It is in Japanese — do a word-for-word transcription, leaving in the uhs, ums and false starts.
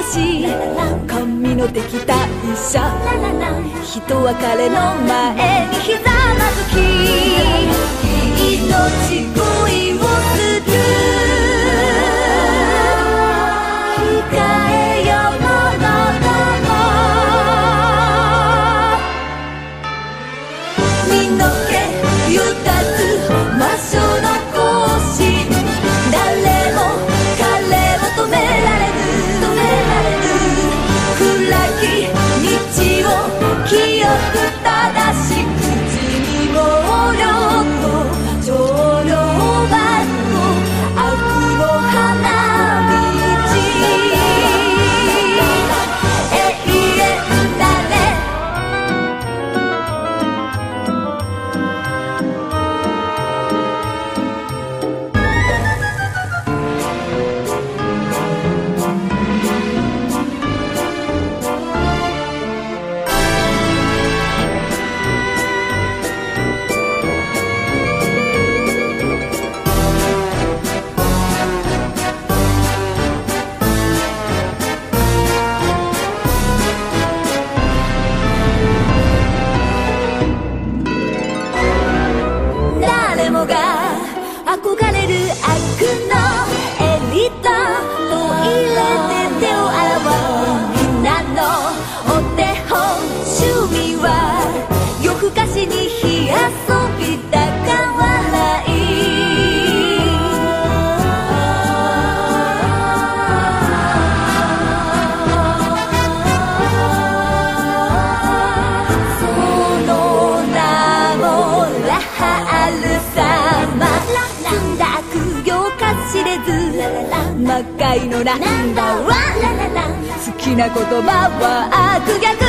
し神の敵対者人は彼の前にひざまずき命恋をする控えようもの身の毛ゆたつ魔性の行進誰も彼を止められる止められる暗き道を清く正しく地にも量と長量版の悪の花道永遠だね誰もが憧れる悪のエリートと入れて手を洗うみんなのお手本趣味は夜更かしに火遊びだ変わらないその名もラハール様澄んだ悪行か知れず魔界のナンバーワン好きな言葉は悪逆